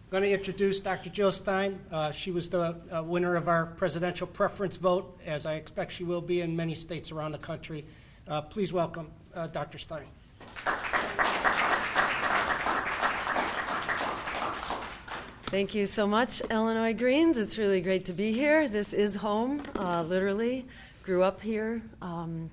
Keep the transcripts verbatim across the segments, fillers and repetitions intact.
I'm going to introduce Doctor Jill Stein. Uh, she was the uh, winner of our presidential preference vote, as I expect she will be in many states around the country. Uh, please welcome uh, Doctor Stein. Thank you so much, Illinois Greens. It's really great to be here. This is home, uh, literally. Grew up here. Um,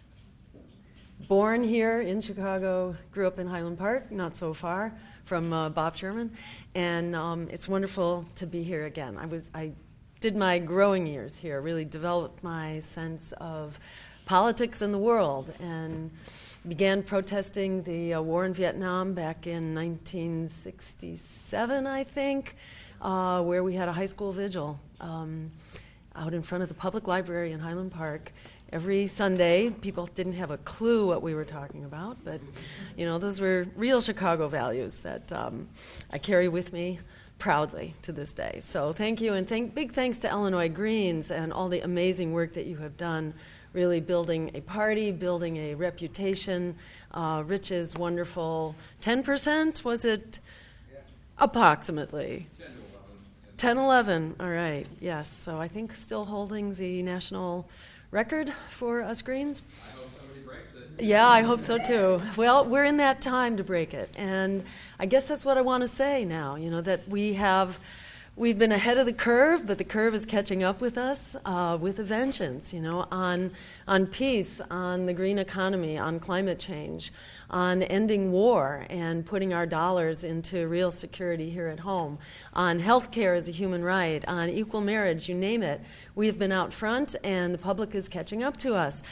born here in Chicago. Grew up in Highland Park, not so far from uh, Bob Sherman. And um, it's wonderful to be here again. I was I did my growing years here, really developed my sense of politics in the world, and began protesting the uh, war in Vietnam back in nineteen sixty-seven, I think, uh, where we had a high school vigil um, out in front of the public library in Highland Park. Every Sunday, people didn't have a clue what we were talking about, but, you know, those were real Chicago values that um, I carry with me proudly to this day. So thank you, and thank, big thanks to Illinois Greens and all the amazing work that you have done, really building a party, building a reputation. Uh, Rich's wonderful ten percent, was it? Yeah. Approximately. ten, eleven, all right, yes. So I think still holding the national record for us Greens. I hope somebody breaks it. Yeah, I hope so too. Well, we're in that time to break it. And I guess that's what I want to say now, you know, that we have, we've been ahead of the curve, but the curve is catching up with us uh, with a vengeance, you know, on, on peace, on the green economy, on climate change, on ending war and putting our dollars into real security here at home, on health care as a human right, on equal marriage, you name it. We have been out front, and the public is catching up to us.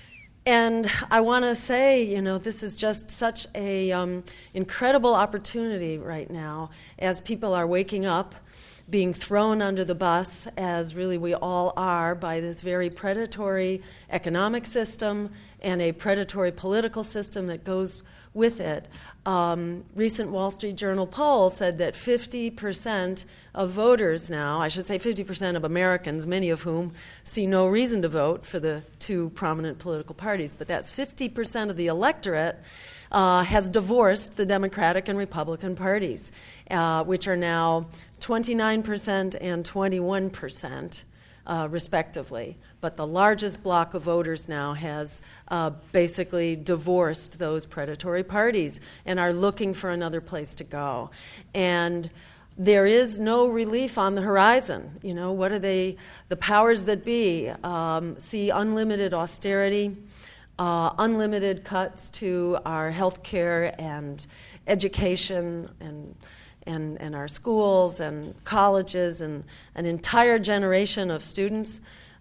And I want to say, you know, this is just such a um, incredible opportunity right now as people are waking up, being thrown under the bus, as really we all are, by this very predatory economic system and a predatory political system that goes with it. Um, recent Wall Street Journal poll said that fifty percent of voters now, I should say fifty percent of Americans, many of whom see no reason to vote for the two prominent political parties, but that's fifty percent of the electorate uh, has divorced the Democratic and Republican parties, uh, which are now twenty-nine percent and twenty-one percent. Uh, respectively. But the largest block of voters now has uh, basically divorced those predatory parties and are looking for another place to go. And there is no relief on the horizon. You know, what are they, the powers that be um, see unlimited austerity, uh, unlimited cuts to our health care and education and And, and our schools and colleges and an entire generation of students.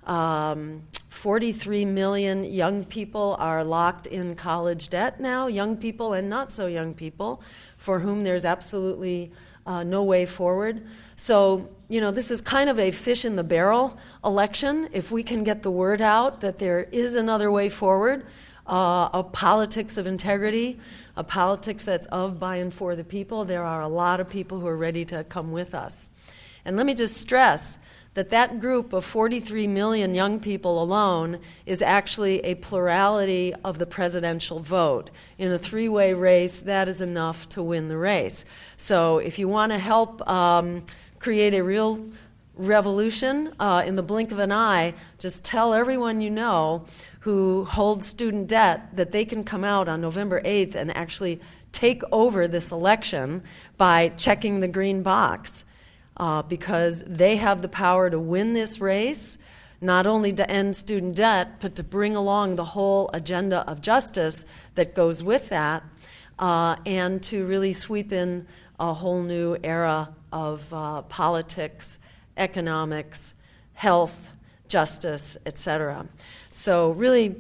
Um, forty-three million young people are locked in college debt now, young people and not so young people, for whom there's absolutely uh, no way forward. So, you know, this is kind of a fish in the barrel election. If we can get the word out that there is another way forward, uh, a politics of integrity, a politics that's of, by, and for the people, there are a lot of people who are ready to come with us. And let me just stress that that group of forty-three million young people alone is actually a plurality of the presidential vote. In a three-way race, that is enough to win the race. So if you want to help um, create a real revolution uh, in the blink of an eye, just tell everyone you know who holds student debt that they can come out on November eighth and actually take over this election by checking the green box, uh, because they have the power to win this race, not only to end student debt, but to bring along the whole agenda of justice that goes with that, uh, and to really sweep in a whole new era of uh, politics, economics, health, justice, et cetera. So really,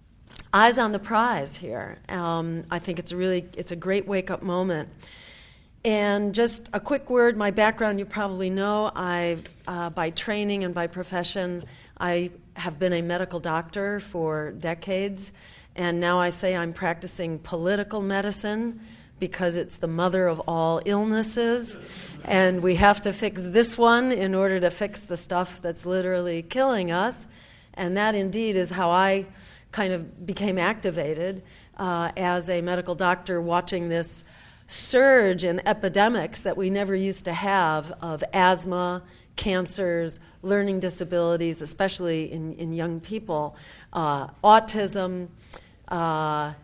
eyes on the prize here. Um, I think it's a really, it's a great wake-up moment. And just a quick word, my background you probably know. I, uh, by training and by profession, I have been a medical doctor for decades, and now I say I'm practicing political medicine because it's the mother of all illnesses, and we have to fix this one in order to fix the stuff that's literally killing us. And that indeed is how I kind of became activated uh, as a medical doctor, watching this surge in epidemics that we never used to have of asthma, cancers, learning disabilities, especially in, in young people, uh, autism, uh,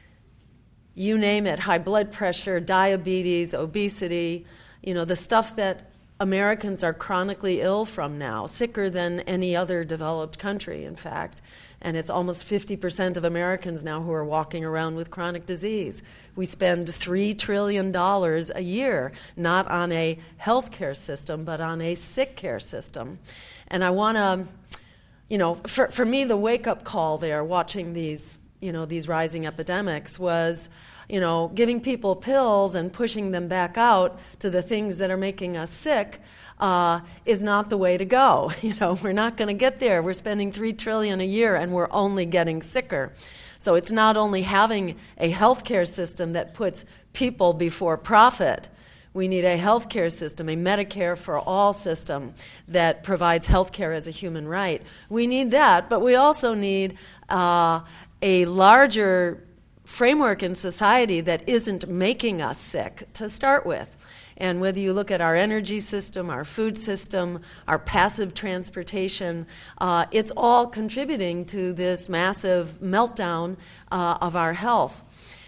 you name it, high blood pressure, diabetes, obesity, you know, the stuff that Americans are chronically ill from now, sicker than any other developed country, in fact. And it's almost fifty percent of Americans now who are walking around with chronic disease. We spend three trillion dollars a year, not on a health care system, but on a sick care system. And I want to, you know, for, for me, the wake-up call there, watching these, you know, these rising epidemics was, you know, giving people pills and pushing them back out to the things that are making us sick uh, is not the way to go. You know, we're not going to get there. We're spending three trillion dollars a year, and we're only getting sicker. So it's not only having a healthcare system that puts people before profit. We need a healthcare system, a Medicare for all system that provides healthcare as a human right. We need that, but we also need uh, a larger framework in society that isn't making us sick to start with. And whether you look at our energy system, our food system, our passive transportation, uh, it's all contributing to this massive meltdown uh, of our health.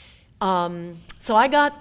Um, so I got,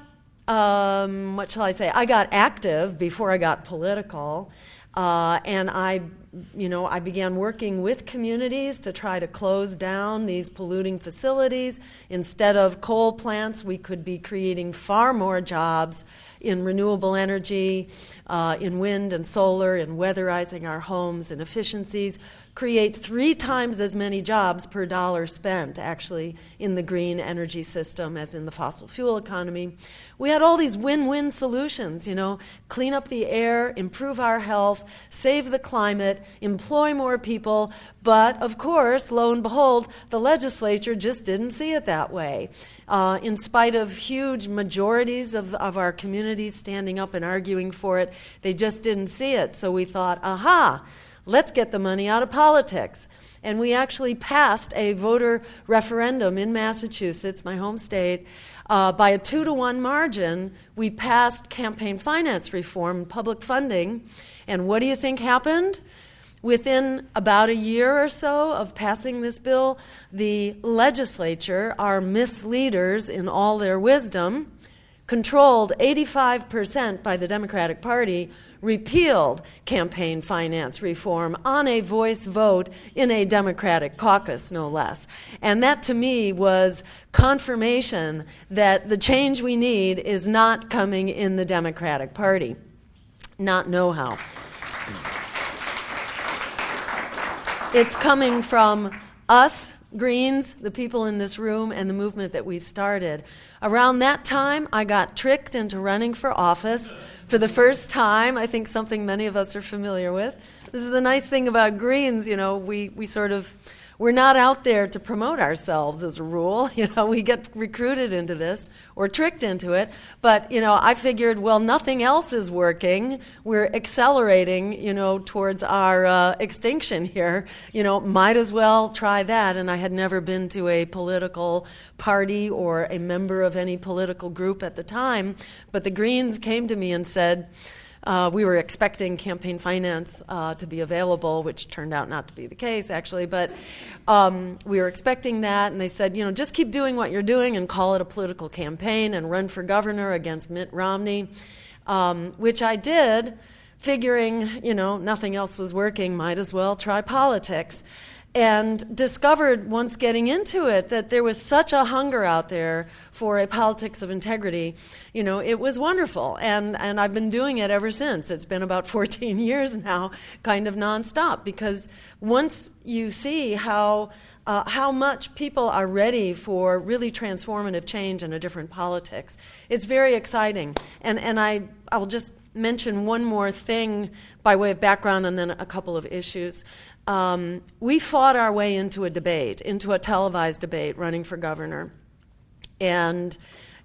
um, what shall I say, I got active before I got political, uh, and I You know, I began working with communities to try to close down these polluting facilities. Instead of coal plants, we could be creating far more jobs in renewable energy, uh, in wind and solar, in weatherizing our homes and efficiencies, create three times as many jobs per dollar spent, actually, in the green energy system as in the fossil fuel economy. We had all these win-win solutions, you know, clean up the air, improve our health, save the climate, employ more people, but of course, lo and behold, the legislature just didn't see it that way. Uh, in spite of huge majorities of, of our communities standing up and arguing for it, they just didn't see it. So we thought, aha, let's get the money out of politics. And we actually passed a voter referendum in Massachusetts, my home state. Uh, by a two to one margin, we passed campaign finance reform, public funding. And what do you think happened? Within about a year or so of passing this bill, the legislature, our misleaders in all their wisdom, controlled eighty-five percent by the Democratic Party, repealed campaign finance reform on a voice vote in a Democratic caucus, no less. And that, to me, was confirmation that the change we need is not coming in the Democratic Party, not know-how. It's coming from us, Greens, the people in this room, and the movement that we've started. Around that time, I got tricked into running for office for the first time. I think something many of us are familiar with. This is the nice thing about Greens, you know, we, we sort of, we're not out there to promote ourselves as a rule. You know, we get recruited into this or tricked into it. But, you know, I figured, well, nothing else is working. We're accelerating, you know, towards our uh, extinction here. You know, might as well try that. And I had never been to a political party or a member of any political group at the time. But the Greens came to me and said, Uh, we were expecting campaign finance uh, to be available, which turned out not to be the case, actually. But um, we were expecting that, and they said, you know, just keep doing what you're doing and call it a political campaign and run for governor against Mitt Romney, um, which I did, figuring, you know, nothing else was working, might as well try politics. And discovered once getting into it that there was such a hunger out there for a politics of integrity. You know, it was wonderful. And, and I've been doing it ever since. It's been about fourteen years now, kind of nonstop. Because once you see how uh, how much people are ready for really transformative change and a different politics, it's very exciting. And, and I, I'll just mention one more thing by way of background and then a couple of issues. Um, we fought our way into a debate, into a televised debate running for governor. And,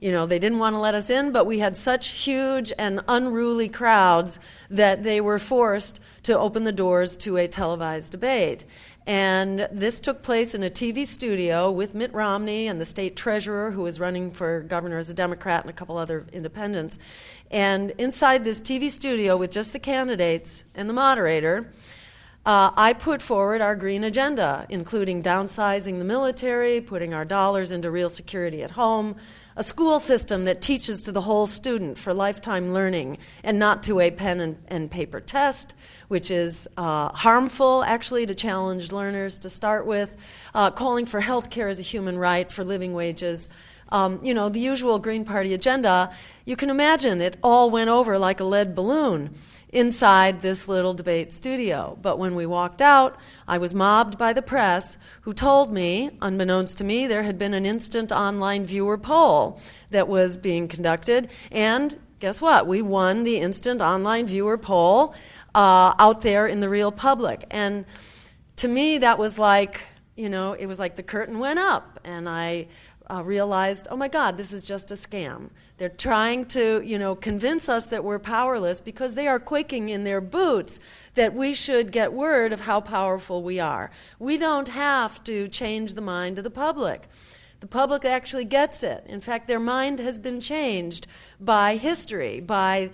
you know, they didn't want to let us in, but we had such huge and unruly crowds that they were forced to open the doors to a televised debate. And this took place in a T V studio with Mitt Romney and the state treasurer, who was running for governor as a Democrat, and a couple other independents. And inside this T V studio with just the candidates and the moderator, Uh, I put forward our green agenda, including downsizing the military, putting our dollars into real security at home, a school system that teaches to the whole student for lifetime learning and not to a pen and, and paper test, which is uh, harmful, actually, to challenged learners to start with, uh, calling for health care as a human right, for living wages. Um, you know, the usual Green Party agenda. You can imagine it all went over like a lead balloon inside this little debate studio. But when we walked out, I was mobbed by the press, who told me, unbeknownst to me, there had been an instant online viewer poll that was being conducted. And guess what? We won the instant online viewer poll uh, out there in the real public. And to me, that was like, you know, it was like the curtain went up, and I Uh, realized, oh my God, this is just a scam. They're trying to, you know, convince us that we're powerless because they are quaking in their boots that we should get word of how powerful we are. We don't have to change the mind of the public. The public actually gets it. In fact, their mind has been changed by history, by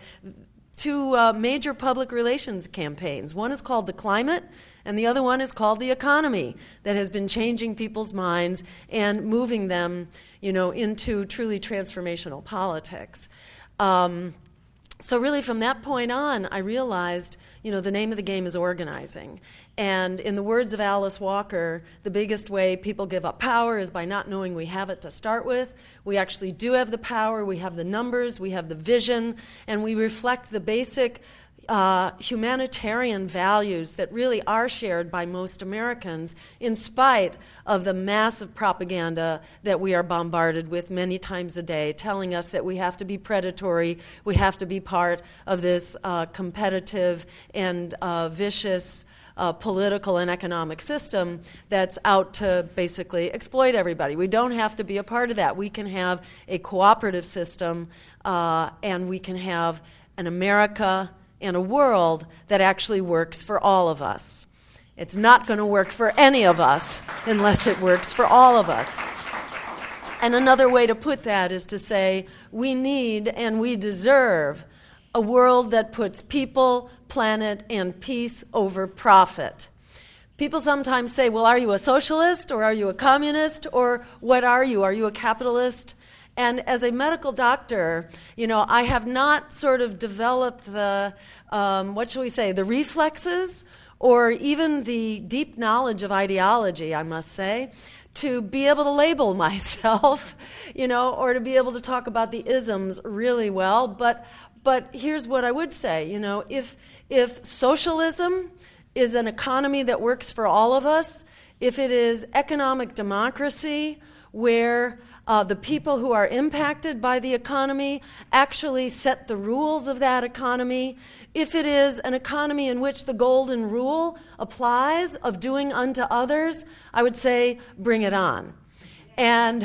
two uh, major public relations campaigns. One is called The Climate, and the other one is called The Economy, that has been changing people's minds and moving them, you know, into truly transformational politics. Um, so really from that point on, I realized, you know, the name of the game is organizing. And in the words of Alice Walker, the biggest way people give up power is by not knowing we have it to start with. We actually do have the power, we have the numbers, we have the vision, and we reflect the basic Uh, humanitarian values that really are shared by most Americans, in spite of the massive propaganda that we are bombarded with many times a day, telling us that we have to be predatory, we have to be part of this uh, competitive and uh, vicious uh, political and economic system that's out to basically exploit everybody. We don't have to be a part of that. We can have a cooperative system, uh, and we can have an America and a world that actually works for all of us. It's not going to work for any of us unless it works for all of us. And another way to put that is to say we need and we deserve a world that puts people, planet, and peace over profit. People sometimes say, well, are you a socialist, or are you a communist, or what are you? Are you a capitalist? And as a medical doctor, you know, I have not sort of developed the, um, what shall we say, the reflexes or even the deep knowledge of ideology, I must say, to be able to label myself, you know, or to be able to talk about the isms really well. But but here's what I would say, you know, if if socialism is an economy that works for all of us, if it is economic democracy where Uh, the people who are impacted by the economy actually set the rules of that economy, if it is an economy in which the golden rule applies of doing unto others, I would say bring it on. And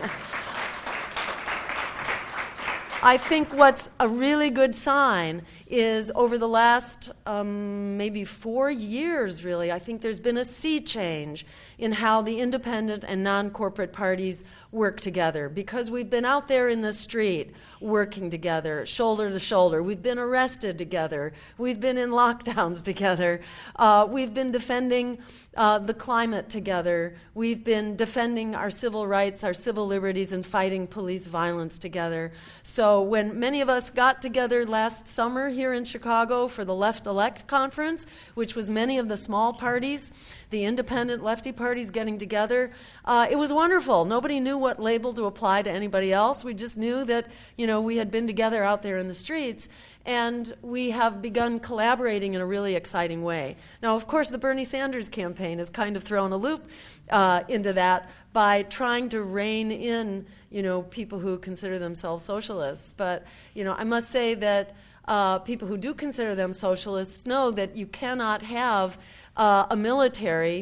I think what's a really good sign is over the last um, maybe four years, really, I think there's been a sea change in how the independent and non-corporate parties work together, because we've been out there in the street working together, shoulder to shoulder. We've been arrested together. We've been in lockdowns together. Uh, we've been defending uh, the climate together. We've been defending our civil rights, our civil liberties, and fighting police violence together. So when many of us got together last summer here in Chicago for the Left Elect Conference, which was many of the small parties, the independent lefty parties getting together, uh, it was wonderful. Nobody knew what label to apply to anybody else. We just knew that, you know, we had been together out there in the streets, and we have begun collaborating in a really exciting way. Now, of course, the Bernie Sanders campaign has kind of thrown a loop uh, into that by trying to rein in, you know, people who consider themselves socialists. But, you know, I must say that Uh, people who do consider them socialists know that you cannot have uh, a military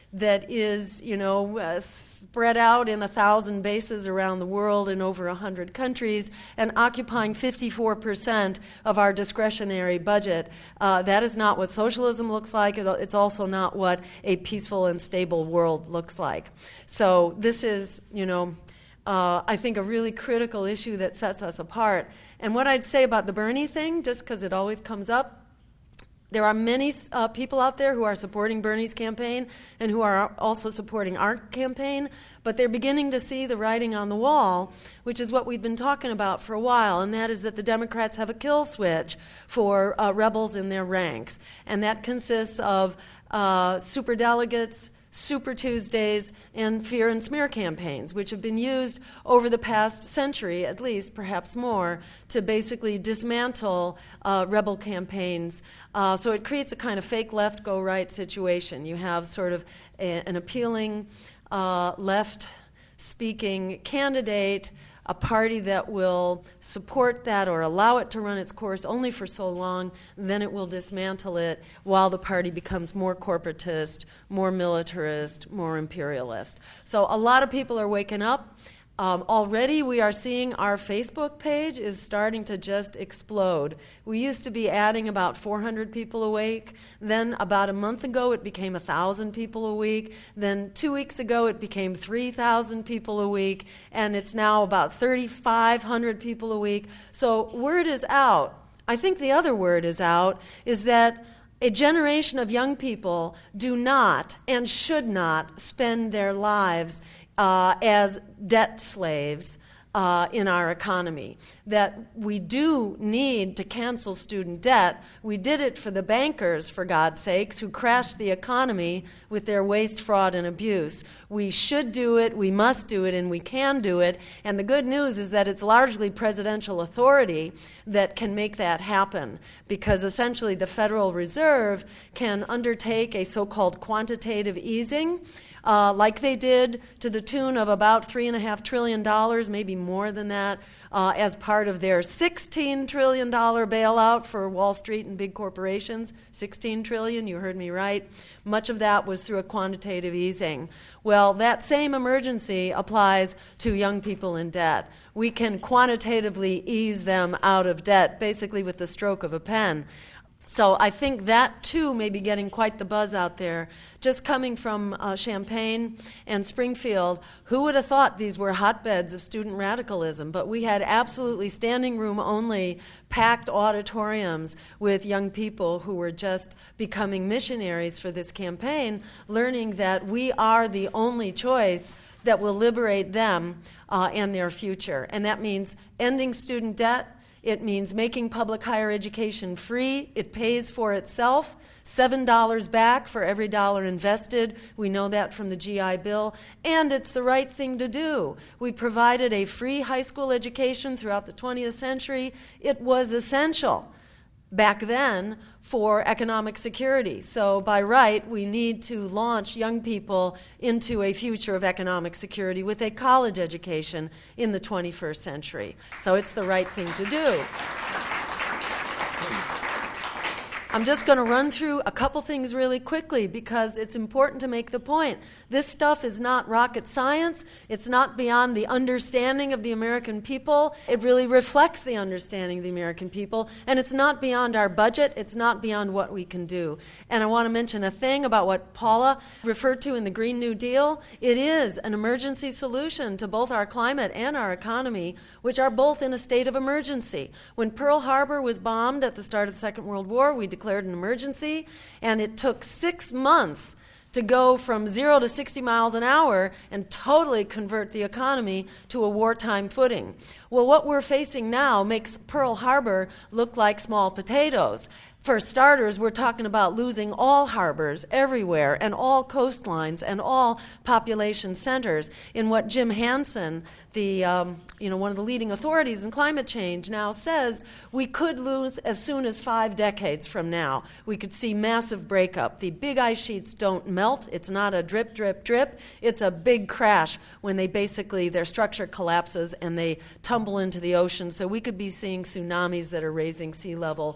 that is, you know, uh, spread out in a thousand bases around the world in over a hundred countries and occupying fifty-four percent of our discretionary budget. Uh, that is not what socialism looks like. It, it's also not what a peaceful and stable world looks like. So this is, you know, uh, I think a really critical issue that sets us apart. And what I'd say about the Bernie thing, just because it always comes up, there are many uh, people out there who are supporting Bernie's campaign and who are also supporting our campaign, but they're beginning to see the writing on the wall, which is what we've been talking about for a while, and that is that the Democrats have a kill switch for uh, rebels in their ranks. And that consists of uh, superdelegates, Super Tuesdays, and fear and smear campaigns, which have been used over the past century, at least, perhaps more, to basically dismantle uh, rebel campaigns. Uh, so it creates a kind of fake left, go right situation. You have sort of a, an appealing uh, left-speaking candidate, a party that will support that or allow it to run its course only for so long, then it will dismantle it while the party becomes more corporatist, more militarist, more imperialist. So a lot of people are waking up. Um, already we are seeing our Facebook page is starting to just explode. We used to be adding about four hundred people a week. Then about a month ago it became one thousand people a week. Then two weeks ago it became three thousand people a week. And it's now about thirty-five hundred people a week. So word is out. I think the other word is out is that a generation of young people do not and should not spend their lives Uh, as debt slaves uh, in our economy. That we do need to cancel student debt. We did it for the bankers, for God's sakes, who crashed the economy with their waste, fraud, and abuse. We should do it, we must do it, and we can do it. And the good news is that it's largely presidential authority that can make that happen, because essentially the Federal Reserve can undertake a so-called quantitative easing, Uh, like they did to the tune of about three and a half trillion dollars, maybe more than that, uh, as part of their sixteen trillion dollar bailout for Wall Street and big corporations. sixteen trillion, you heard me right. Much of that was through a quantitative easing. Well, that same emergency applies to young people in debt. We can quantitatively ease them out of debt, basically with the stroke of a pen. So I think that, too, may be getting quite the buzz out there. Just coming from uh, Champaign and Springfield, who would have thought these were hotbeds of student radicalism? But we had absolutely standing room only, packed auditoriums with young people who were just becoming missionaries for this campaign, learning that we are the only choice that will liberate them uh, and their future. And that means ending student debt. It means making public higher education free. It pays for itself. seven dollars back for every dollar invested. We know that from the G I Bill. And it's the right thing to do. We provided a free high school education throughout the twentieth century. It was essential back then for economic security. So by right, we need to launch young people into a future of economic security with a college education in the twenty-first century. So it's the right thing to do. I'm just going to run through a couple things really quickly because it's important to make the point. This stuff is not rocket science. It's not beyond the understanding of the American people. It really reflects the understanding of the American people. And it's not beyond our budget. It's not beyond what we can do. And I want to mention a thing about what Paula referred to in the Green New Deal. It is an emergency solution to both our climate and our economy, which are both in a state of emergency. When Pearl Harbor was bombed at the start of the Second World War, we declared an emergency, and it took six months to go from zero to sixty miles an hour and totally convert the economy to a wartime footing. Well, what we're facing now makes Pearl Harbor look like small potatoes. For starters, we're talking about losing all harbors everywhere and all coastlines and all population centers in what Jim Hansen, the um, you know one of the leading authorities in climate change, now says we could lose as soon as five decades from now. We could see massive breakup. The big ice sheets don't melt. It's not a drip, drip, drip. It's a big crash when they basically, their structure collapses and they tumble into the ocean. So we could be seeing tsunamis that are raising sea level,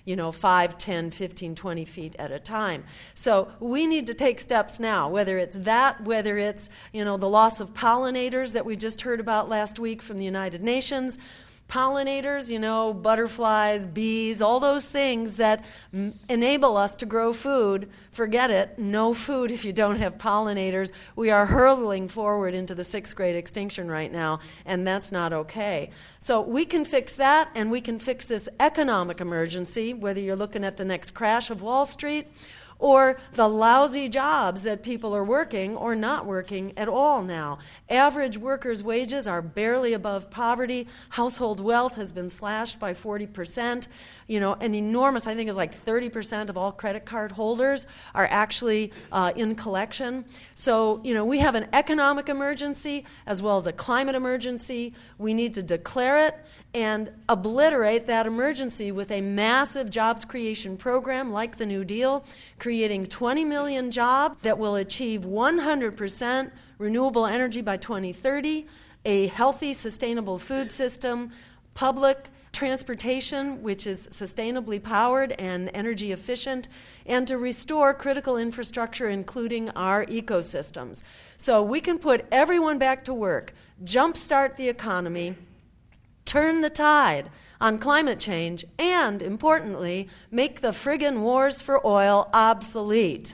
you know, five, ten, fifteen, twenty feet at a time. So we need to take steps now, whether it's that, whether it's, you know, the loss of pollinators that we just heard about last week from the United Nations. Pollinators, you know, butterflies, bees, all those things that m- enable us to grow food. Forget it, no food if you don't have pollinators. We are hurtling forward into the sixth grade extinction right now, and that's not okay. So we can fix that, and we can fix this economic emergency, whether you're looking at the next crash of Wall Street or the lousy jobs that people are working or not working at all now. Average workers' wages are barely above poverty. Household wealth has been slashed by forty percent. You know, an enormous, I think it's like thirty percent of all credit card holders are actually uh, in collection. So, you know, we have an economic emergency as well as a climate emergency. We need to declare it and obliterate that emergency with a massive jobs creation program like the New Deal, creating twenty million jobs that will achieve one hundred percent renewable energy by twenty thirty, a healthy, sustainable food system, public transportation, which is sustainably powered and energy efficient, and to restore critical infrastructure, including our ecosystems. So we can put everyone back to work, jumpstart the economy, turn the tide on climate change, and, importantly, make the friggin' wars for oil obsolete.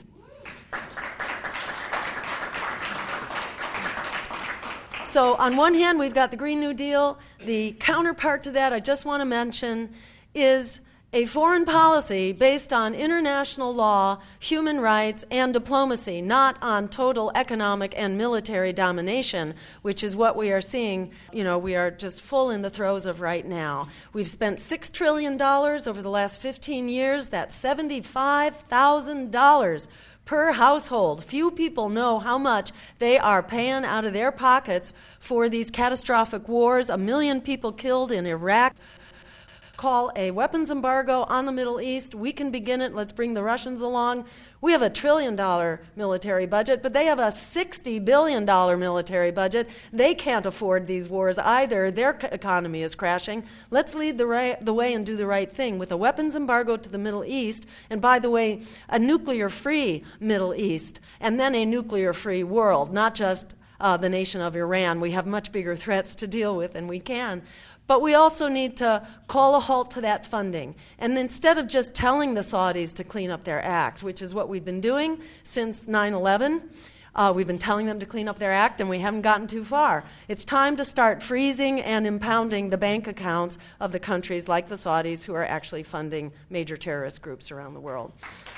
So on one hand, we've got the Green New Deal. The counterpart to that I just want to mention is a foreign policy based on international law, human rights, and diplomacy, not on total economic and military domination, which is what we are seeing, you know, we are just full in the throes of right now. We've spent six trillion dollars over the last fifteen years. That's seventy-five thousand dollars per household. Few people know how much they are paying out of their pockets for these catastrophic wars. A million people killed in Iraq. Call a weapons embargo on the Middle East. We can begin it. Let's bring the Russians along. We have a trillion dollar military budget, but they have a sixty billion dollars military budget. They can't afford these wars either. Their economy is crashing. Let's lead the, right, the way and do the right thing with a weapons embargo to the Middle East, and by the way, a nuclear-free Middle East, and then a nuclear-free world, not just uh, the nation of Iran. We have much bigger threats to deal with, and we can. But we also need to call a halt to that funding. And instead of just telling the Saudis to clean up their act, which is what we've been doing since nine eleven, uh, we've been telling them to clean up their act and we haven't gotten too far. It's time to start freezing and impounding the bank accounts of the countries like the Saudis who are actually funding major terrorist groups around the world.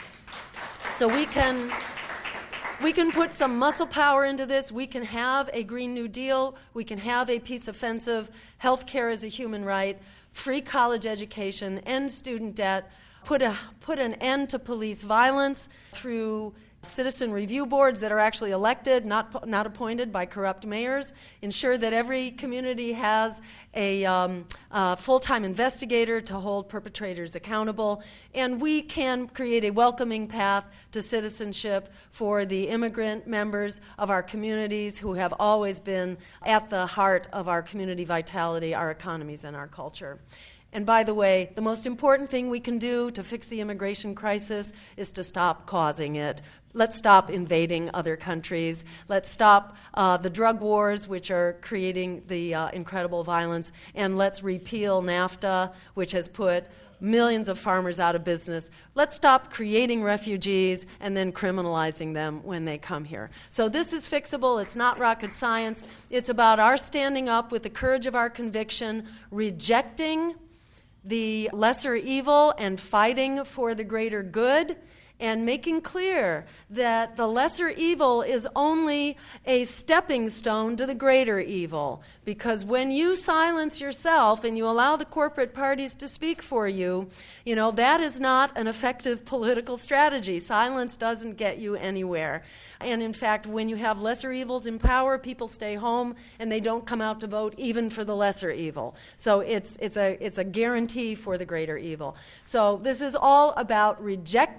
So we can... We can put some muscle power into this. We can have a Green New Deal. We can have a peace offensive. Health care is a human right. Free college education. End student debt. Put a put an end to police violence through citizen review boards that are actually elected, not not appointed by corrupt mayors. Ensure that every community has a um, uh, full-time investigator to hold perpetrators accountable. And we can create a welcoming path to citizenship for the immigrant members of our communities who have always been at the heart of our community vitality, our economies, and our culture. And by the way, the most important thing we can do to fix the immigration crisis is to stop causing it. Let's stop invading other countries. Let's stop uh, the drug wars, which are creating the uh, incredible violence. And let's repeal NAFTA, which has put millions of farmers out of business. Let's stop creating refugees and then criminalizing them when they come here. So this is fixable. It's not rocket science. It's about our standing up with the courage of our conviction, rejecting the lesser evil and fighting for the greater good, and making clear that the lesser evil is only a stepping stone to the greater evil. Because when you silence yourself and you allow the corporate parties to speak for you, you know, that is not an effective political strategy. Silence doesn't get you anywhere. And in fact, when you have lesser evils in power, people stay home and they don't come out to vote even for the lesser evil. So it's it's a it's a guarantee for the greater evil. So this is all about rejecting the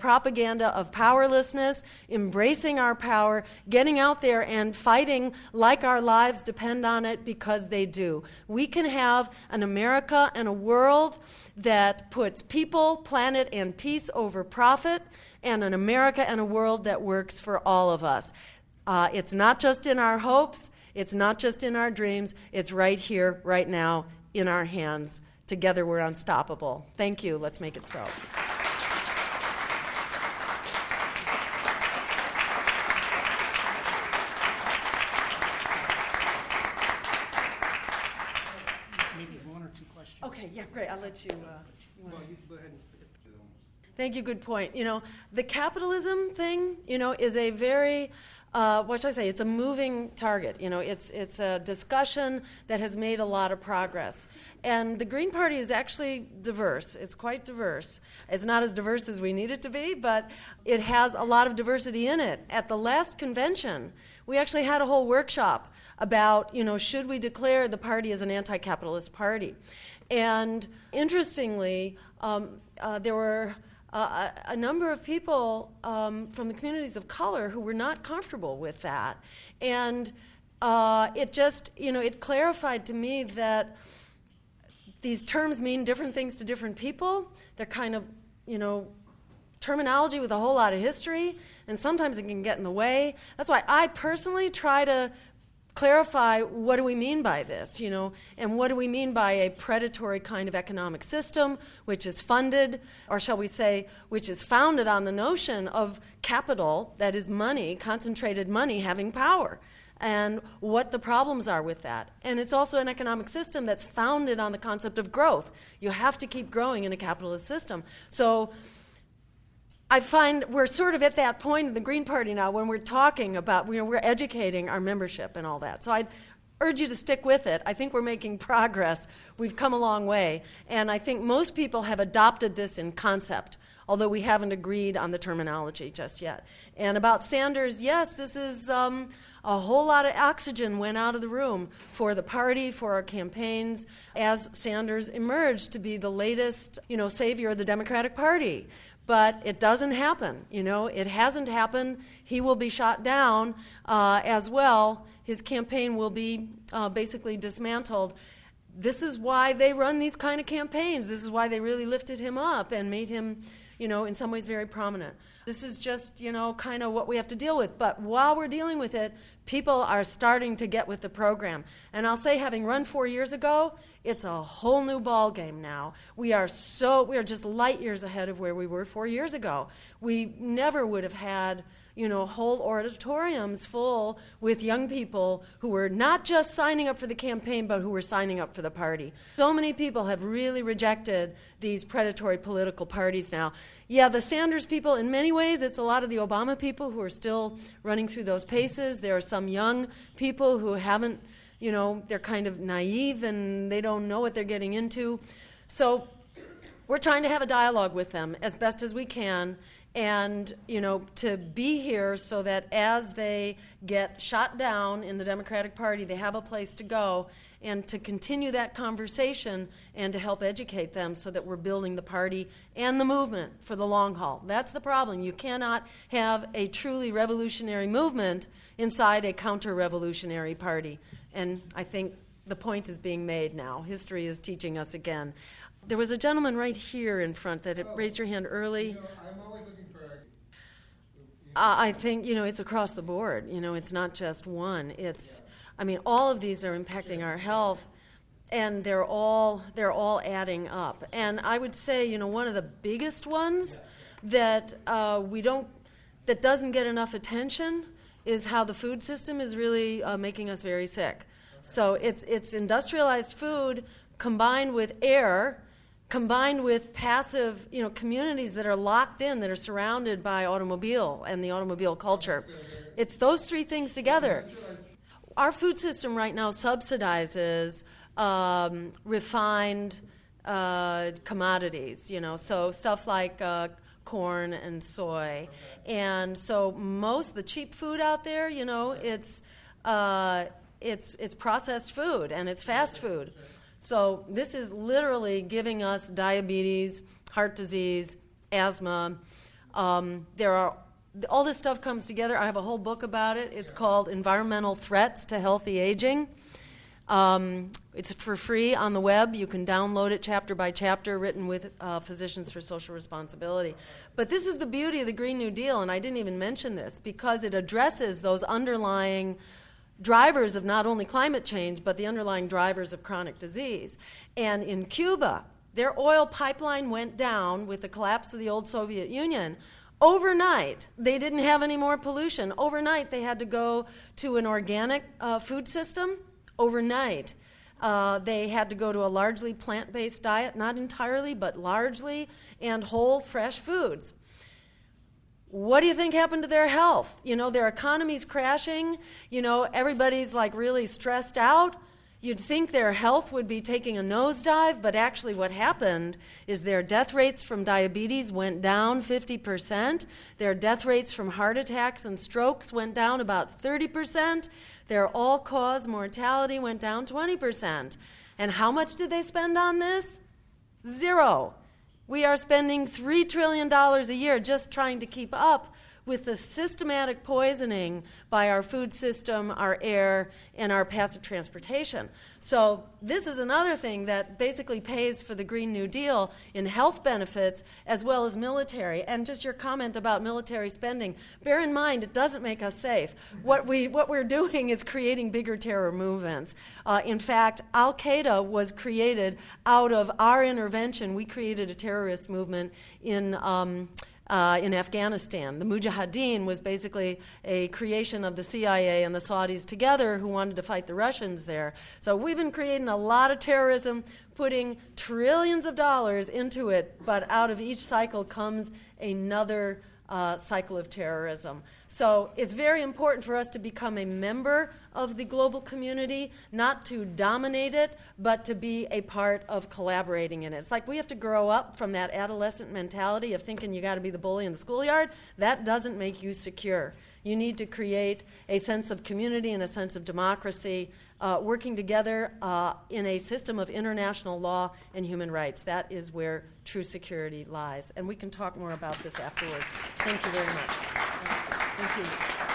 propaganda of powerlessness, embracing our power, getting out there and fighting like our lives depend on it, because they do. We can have an America and a world that puts people, planet, and peace over profit, and an America and a world that works for all of us. Uh, it's not just in our hopes, it's not just in our dreams, it's right here, right now, in our hands. Together we're unstoppable. Thank you. Let's make it so. Maybe one or two questions. Okay, yeah, great. I'll let you... Uh, Well, you go ahead and Thank you. Good point. You know, the capitalism thing, you know, is a very, uh, what should I say? It's a moving target. You know, it's it's a discussion that has made a lot of progress. And the Green Party is actually diverse. It's quite diverse. It's not as diverse as we need it to be, but it has a lot of diversity in it. At the last convention, we actually had a whole workshop about, you know, should we declare the party as an anti-capitalist party? And interestingly, um, uh, there were Uh, a, a number of people um, from the communities of color who were not comfortable with that. And uh, it just, you know, it clarified to me that these terms mean different things to different people. They're kind of, you know, terminology with a whole lot of history, and sometimes it can get in the way. That's why I personally try to clarify, what do we mean by this, you know, and what do we mean by a predatory kind of economic system which is funded, or shall we say, which is founded on the notion of capital, that is money, concentrated money having power, and what the problems are with that. And it's also an economic system that's founded on the concept of growth. You have to keep growing in a capitalist system. So I find we're sort of at that point in the Green Party now when we're talking about, you know, we're educating our membership and all that. So I'd urge you to stick with it. I think we're making progress. We've come a long way. And I think most people have adopted this in concept, although we haven't agreed on the terminology just yet. And about Sanders, yes, this is um, a whole lot of oxygen went out of the room for the party, for our campaigns, as Sanders emerged to be the latest, you know, savior of the Democratic Party. But it doesn't happen, you know. It hasn't happened. He will be shot down uh, as well. His campaign will be uh, basically dismantled. This is why they run these kind of campaigns. This is why they really lifted him up and made him, you know, in some ways very prominent. This is just, you know, kind of what we have to deal with. But while we're dealing with it, people are starting to get with the program. And I'll say, having run four years ago, it's a whole new ball game now. We are so, we are just light years ahead of where we were four years ago. We never would have had, you know, whole auditoriums full with young people who were not just signing up for the campaign, but who were signing up for the party. So many people have really rejected these predatory political parties now. Yeah, the Sanders people, in many ways, it's a lot of the Obama people who are still running through those paces. There are some young people who haven't, you know, they're kind of naive and they don't know what they're getting into. So we're trying to have a dialogue with them as best as we can, and, you know, to be here so that as they get shot down in the Democratic Party, they have a place to go, and to continue that conversation and to help educate them so that we're building the party and the movement for the long haul. That's the problem. You cannot have a truly revolutionary movement inside a counter-revolutionary party. And I think the point is being made now. History is teaching us again. There was a gentleman right here in front that had oh, raised your hand early. You know, I'm always looking for. You know, Uh, I think, you know, it's across the board. You know, it's not just one. It's, I mean, all of these are impacting our health, and they're all they're all adding up. And I would say, you know, one of the biggest ones that uh, we don't, that doesn't get enough attention is how the food system is really uh, making us very sick. So it's it's industrialized food combined with air, combined with passive, you know, communities that are locked in, that are surrounded by automobile and the automobile culture. It's those three things together. Our food system right now subsidizes um, refined uh, commodities, you know, so stuff like uh, corn and soy. And so most of the cheap food out there, you know, it's uh, it's it's processed food and it's fast food. So this is literally giving us diabetes, heart disease, asthma, Um, there are all this stuff comes together. I have a whole book about it. It's called Environmental Threats to Healthy Aging. Um, it's for free on the web. You can download it chapter by chapter, written with uh, Physicians for Social Responsibility. But this is the beauty of the Green New Deal, and I didn't even mention this, because it addresses those underlying drivers of not only climate change, but the underlying drivers of chronic disease. And in Cuba, their oil pipeline went down with the collapse of the old Soviet Union. Overnight, they didn't have any more pollution. Overnight, they had to go to an organic uh, food system. Overnight, uh, they had to go to a largely plant-based diet, not entirely, but largely, and whole, fresh foods. What do you think happened to their health? You know, their economy's crashing. You know, everybody's like really stressed out. You'd think their health would be taking a nosedive, but actually what happened is their death rates from diabetes went down fifty percent. Their death rates from heart attacks and strokes went down about thirty percent. Their all-cause mortality went down twenty percent. And how much did they spend on this? Zero. We are spending three trillion dollars a year just trying to keep up with the systematic poisoning by our food system, our air, and our passive transportation. So this is another thing that basically pays for the Green New Deal in health benefits as well as military. And just your comment about military spending, bear in mind it doesn't make us safe. What, we, what we're doing is creating bigger terror movements. Uh, in fact, Al-Qaeda was created out of our intervention. We created a terrorist movement in um, Uh, in Afghanistan. The Mujahideen was basically a creation of the C I A and the Saudis together who wanted to fight the Russians there. So we've been creating a lot of terrorism, putting trillions of dollars into it, but out of each cycle comes another uh, cycle of terrorism. So it's very important for us to become a member of the global community, not to dominate it, but to be a part of collaborating in it. It's like we have to grow up from that adolescent mentality of thinking you got to be the bully in the schoolyard. That doesn't make you secure. You need to create a sense of community and a sense of democracy, uh, working together uh, in a system of international law and human rights. That is where true security lies. And we can talk more about this afterwards. Thank you very much. Thank you.